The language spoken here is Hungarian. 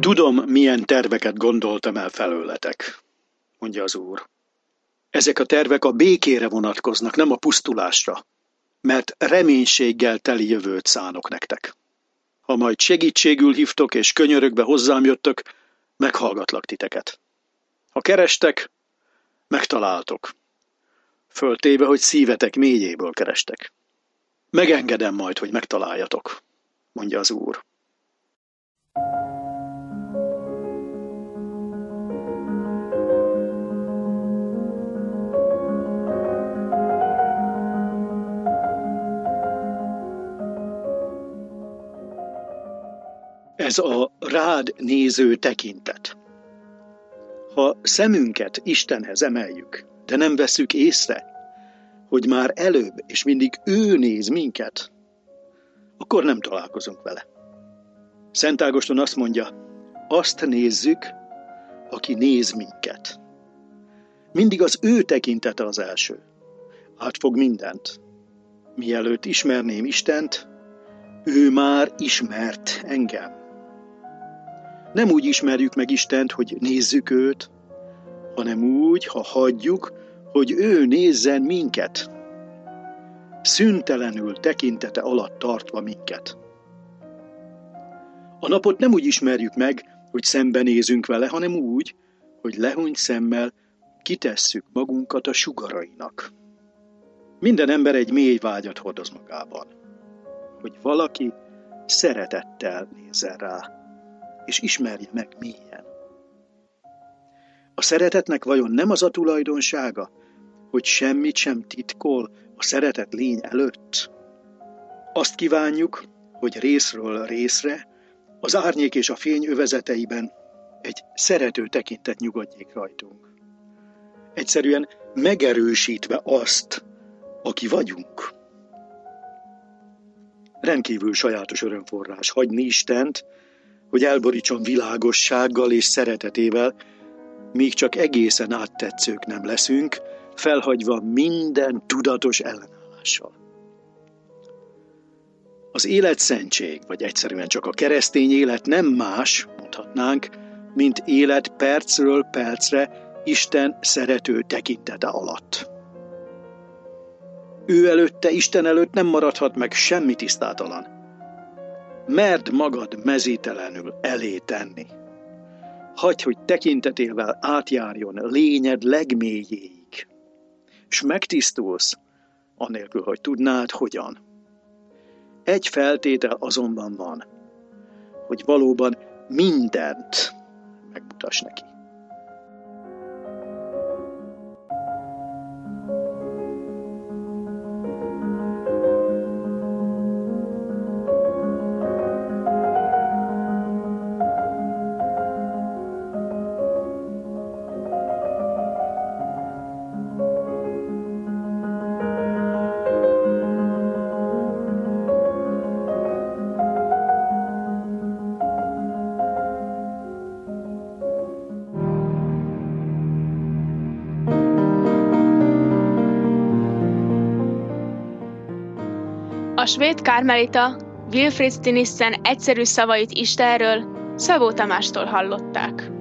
Tudom, milyen terveket gondoltam el felőletek, mondja az Úr. Ezek a tervek a békére vonatkoznak, nem a pusztulásra, mert reménységgel teli jövőt szánok nektek. Ha majd segítségül hívtok és könyörögve hozzám jöttök, meghallgatlak titeket. Ha kerestek, megtaláltok. Föltéve, hogy szívetek mélyéből kerestek. Megengedem majd, hogy megtaláljatok, mondja az Úr. Ez a rád néző tekintet. Ha szemünket Istenhez emeljük, de nem vesszük észre, hogy már előbb és mindig ő néz minket, akkor nem találkozunk vele. Szent Ágoston azt mondja, azt nézzük, aki néz minket. Mindig az ő tekintete az első. Átfog mindent. Mielőtt ismerném Istent, ő már ismert engem. Nem úgy ismerjük meg Istent, hogy nézzük őt, hanem úgy, ha hagyjuk, hogy ő nézzen minket. Szüntelenül tekintete alatt tartva minket. A napot nem úgy ismerjük meg, hogy szembenézünk vele, hanem úgy, hogy lehúnyt szemmel kitesszük magunkat a sugarainak. Minden ember egy mély vágyat hordoz magában, hogy valaki szeretettel nézzen rá, és ismerje meg mélyen. A szeretetnek vajon nem az a tulajdonsága, hogy semmit sem titkol a szeretett lény előtt? Azt kívánjuk, hogy részről részre, az árnyék és a fény övezeteiben egy szerető tekintet nyugodjék rajtunk. Egyszerűen megerősítve azt, aki vagyunk. Rendkívül sajátos örömforrás hagyni Istent, hogy elborítson világossággal és szeretetével, míg csak egészen áttetszők nem leszünk, felhagyva minden tudatos ellenállással. Az életszentség, vagy egyszerűen csak a keresztény élet nem más, mondhatnánk, mint élet percről percre Isten szerető tekintete alatt. Ő előtte, Isten előtt nem maradhat meg semmi tisztátalan. Merd magad mezítelenül elé tenni. Hagyj, hogy tekintetével átjárjon lényed legmélyéig. S megtisztulsz, anélkül, hogy tudnád, hogyan. Egy feltétel azonban van, hogy valóban mindent megmutass neki. A svéd kármelita Wilfrid Stinissen egyszerű szavait Istenről Szabó Tamástól hallották.